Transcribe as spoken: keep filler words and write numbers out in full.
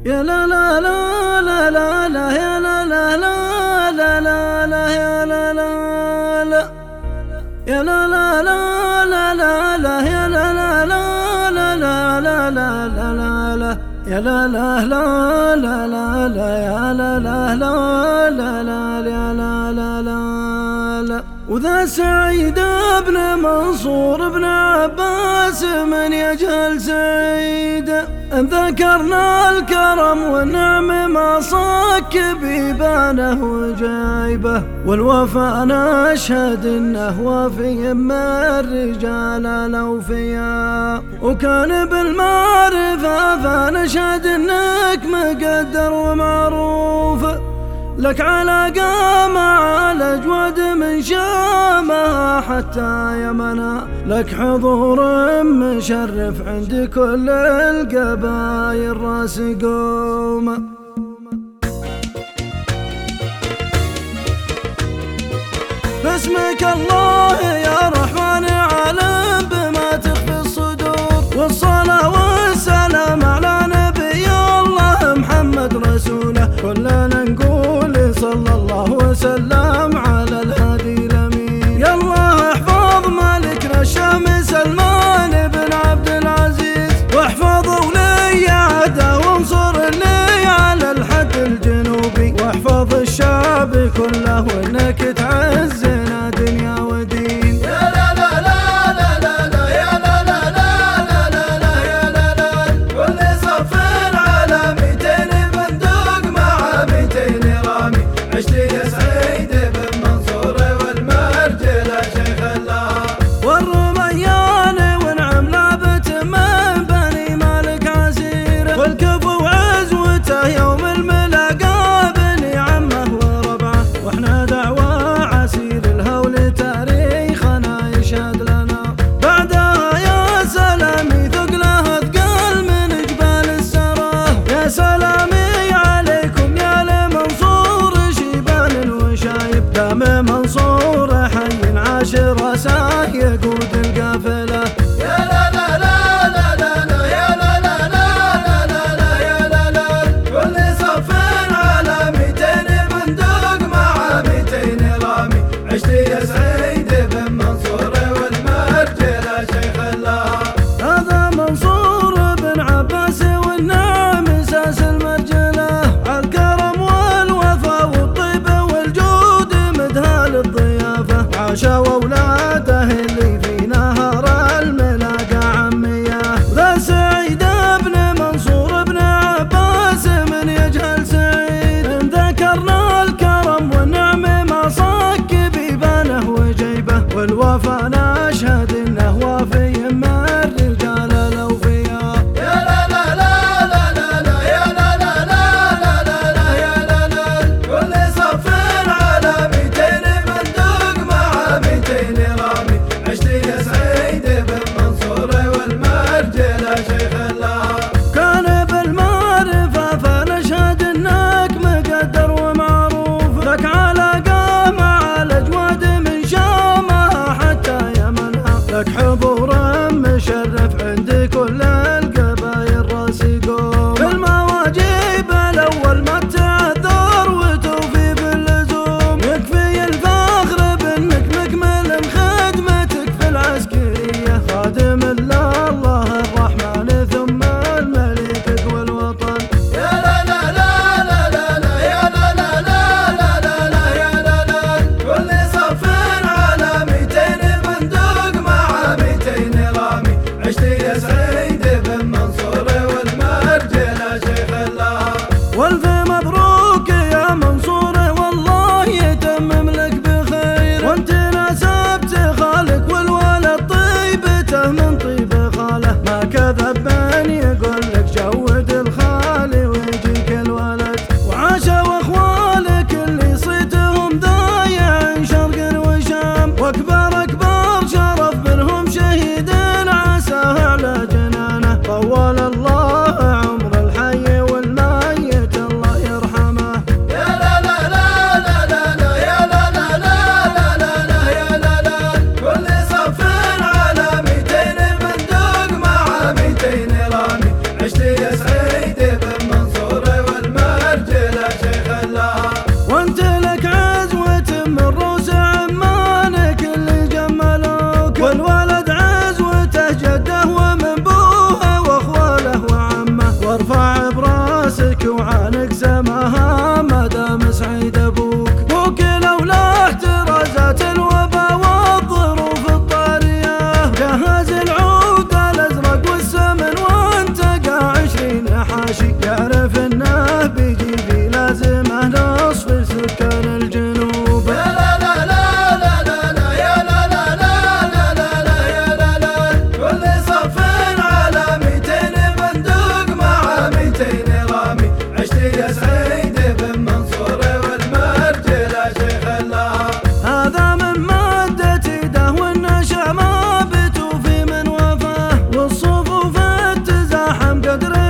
يا لا لا لا لا لا لا يا لا لا لا لا لا لا يا لا لا لا يا لا لا لا لا لا لا يا لا لا لا لا لا لا لا لا لا يا لا لا لا لا لا لا يا لا لا لا لا لا يا لا لا لا لا. وذا سعيد بن منصور بن عباس من يجهل سعيد ان ذكرنا الكرم والنعم ما صك بيبانه وجايبه، والوفا نشهد انه وفي من الرجال الاوفياء، وكان بالمعرفه فنشهد انك مقدر ومعروف، لك علاقة مع الأجود من شامها حتى يمنا، لك حضور مشرف عند كل القبائل راس قومه. باسمك الله يا رحمن عالم بما تخفي الصدور، والصلاة والسلام على نبي الله محمد رسوله، كلنا نقول صلى الله وسلم على الهادي الأمين. يا الله احفظ ملكنا الشام سلمان بن عبد العزيز، واحفظ ولي عهده وانصر لي على الحد الجنوبي، واحفظ الشعب كله وانك تعزنا دنيا ودين. يا لا لا لا لا لا لا يا لا لا لا لا لا لا يا لا لا، كل صف على ميتين بندق مع ميتين رامي، عشت يا سعيد بن منصور والمرجله شيخ الله، والرميان ونعم لابت من بني مالك عسيره، والكفو وعزوته يوم الملاقى بني عمه وربعه، واحنا دعوى عسير الهول تاريخنا يشهد لنا، بعدها يا سلامي ثقله ثقل من جبال السراه، يا سلامي عليكم يا لمنصور شيبان وشايب، دام منصور حي عاشر راساه يقود القافله. يا لا لا لا لا لا لا يا لا لا لا لا لا لا يا لا لا، كل صف على ميتين بندق مع ميتين رامي، عشت يا سعيد بن منصور والمرجله شيخ الله. هذا منصور بن عباس والنعم اساس المرجله، عالكرم والوفا والطيب والجود مدها للضيافه، عاش واولاده اللي في نهر الملاقى عميه. ذا سعيد بن منصور بن عباس من يجهل سعيد ان ذكرنا الكرم والنعم ما صك بيبانه وجيبه، والوفا نشهد انه وفي من الرجال الاوفياء. يا لا لا لا لا لا لا يا لا لا لا لا لا لا يا لا لا، كل صف على ميتين بندق مع ميتين رامي، عشت يا سعيد بن منصور والمرجله شيخ الله، كان بالمعرفة فنشهد انك مقدر ومعروف، لك علاقة مع الأجواد من شامها حتى يمنها، لك حضور مشرف عند كل القبائل راس قوم، بالمواجيب الأول ما تعذر وتوفي باللزوم، يكفي الفخر بانك مكمل خدمتك في العسكرية، خادم الله الله الرحمن ثم الملك والوطن. يا لا لا لا لا لا لا يا لا لا لا لا لا لا يا لا لا، كل صف على ميتين بندق مع ميتين رامي، عشت يا سعيد بن منصور والمرجله شيخ الله. والف مبروك يا منصور والله يتمم لك بخير، وانت ناسبت خالك والولد طيبته من طيب خاله، ما كذب من يقول لك جود الخالي ويجيك الولد، وعاش واخوالك اللي صيتهم ضايع شرق وشام، واكبر اكبر شرف منهم شهيد عساه على جنانه، طول الله عمر الحي والميت الله يرحمه. يا لا لا لا لا لا لا يا لا لا لا لا لا لا يا لا لا، كل صف على ميتين بندق مع ميتين رامي، عشت يا سعيد بن منصور بدر